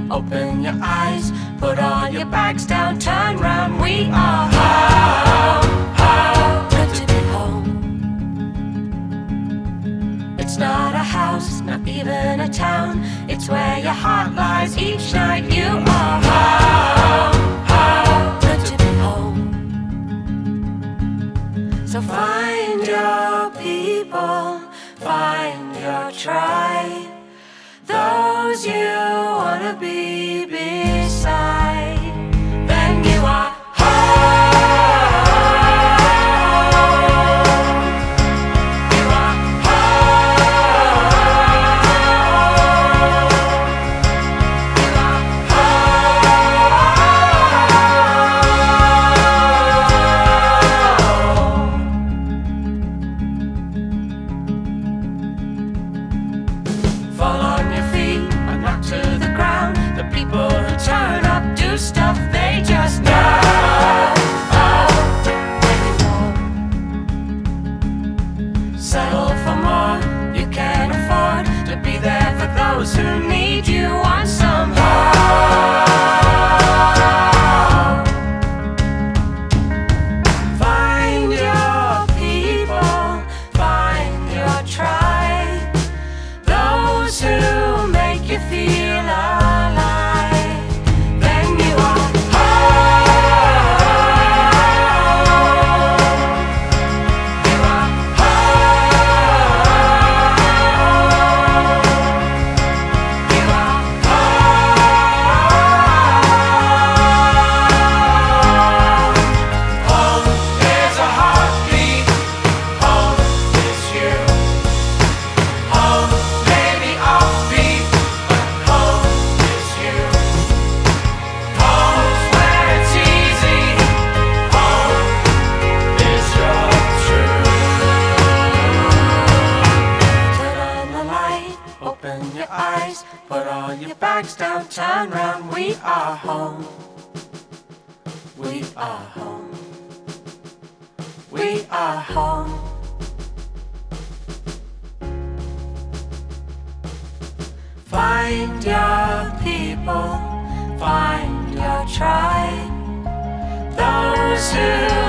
Open your eyes, put all your bags down, turn round. We are home, home, good to be home. It's not a house, not even a town. It's where your heart lies each night. You are home, home, good to be home. So find your people, find your tribe, those you wanna be beside. Then you are stuff they just know. Settle for more, you can't afford to be there for those who need you on some hope. Find your people, find your tribe, those who make you feel alive. Open your eyes, put all your bags down, turn round. We are home. We are home. We are home. Find your people, find your tribe, those who